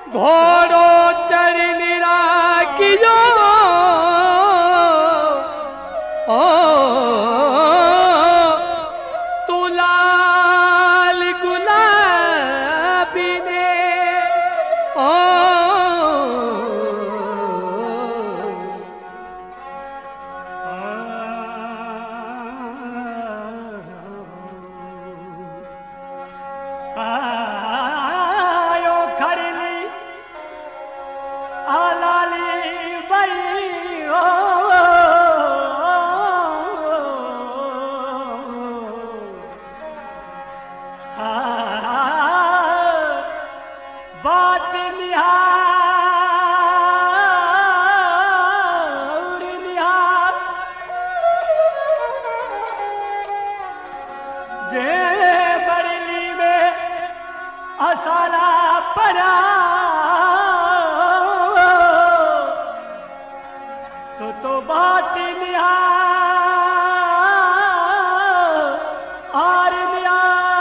घोड़ो चढ़नी राखियो ओ तू लाल गुलाबी ने ओ असाला पड़ा तो बात आर निया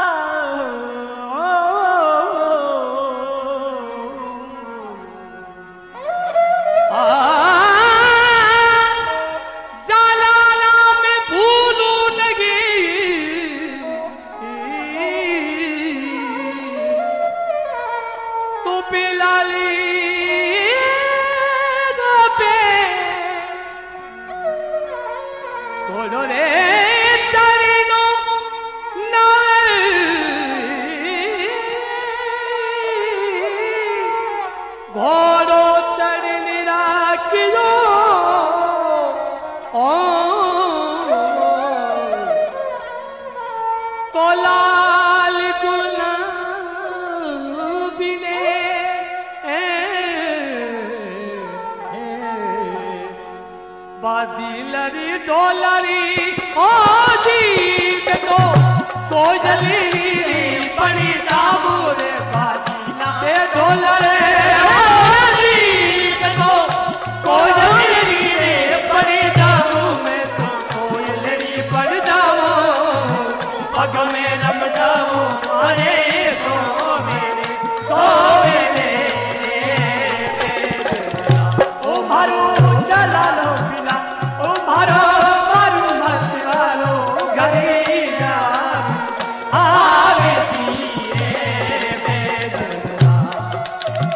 जालाला में भूलू लगी तू पिलाली पे घोड़ो रे चरनो घोड़ो चढ़नी राखियो ओ तो लाल गुलाबी ने बादलरी डोलरी ओ जी के तो कोजली पड़ी ताबूरे बादला ए डोलरे ओ जी के तो कोजली पड़ी ताबू में तो कोयलरी पड़ जाओ पग में रम जाओ अरे सो मेरे ओ मारो चला लो पिला ओ मारो मारू मत वालो घरे जा आवे सीए बेदरा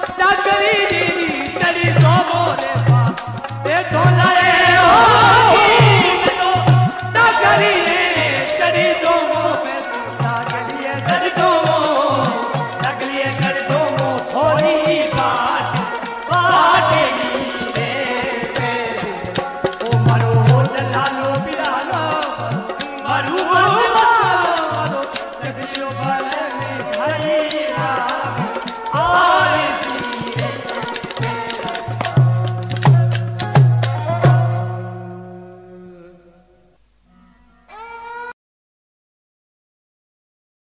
चकरी दीदी चली तो मोरे पास, ये ढोला